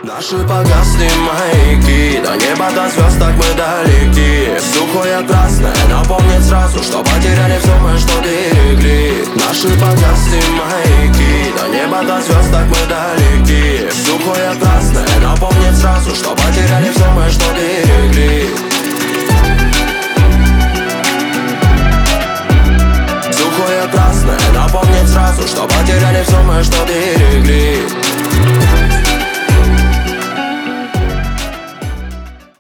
Наши погасли маяки, до неба, до звезд так мы далеки. Сухое красное напомнит сразу, что потеряли все мы, что берегли. Наши погасли маяки, до неба, до звезд так мы далеки. Сухое красное напомнит сразу, что потеряли все мы, что берегли. Сухое красное напомнит сразу, что потеряли все мы, что берегли.